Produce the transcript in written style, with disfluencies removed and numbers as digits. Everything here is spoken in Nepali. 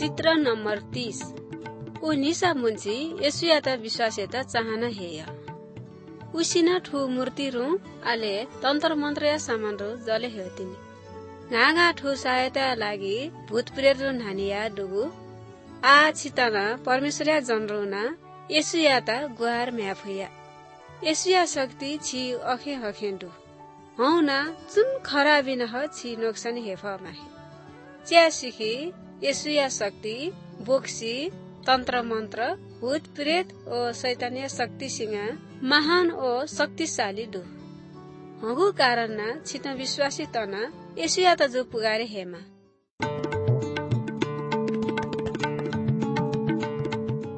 चित्र नंबर 30 ऊ निसा मुंची येसुयाता विश्वासेता चाहना हेय उसिना ठू मूर्ति रू आले तंत्र मंत्र या सामान रू जले हेतिनी घाघा ठू सहायता लागि भूत प्रेत रू नानिया डुगु आ छितना परमेश्वरया जनरुना येसुयाता गुहार म्याफुया येसुया शक्ति छि अखे हखेंडु हौना जुन खराबिन ह छि नोक्सान हेफा माहे च्या सिखी येसुया शक्ति बोक्सी तंत्र मंत्र भूत प्रेत ओ शैतानिया शक्ति सिंगा महान ओ शक्तिशाली दु हगु कारण ना छित विश्वासी तना येसुया त जो पुगारे हेमा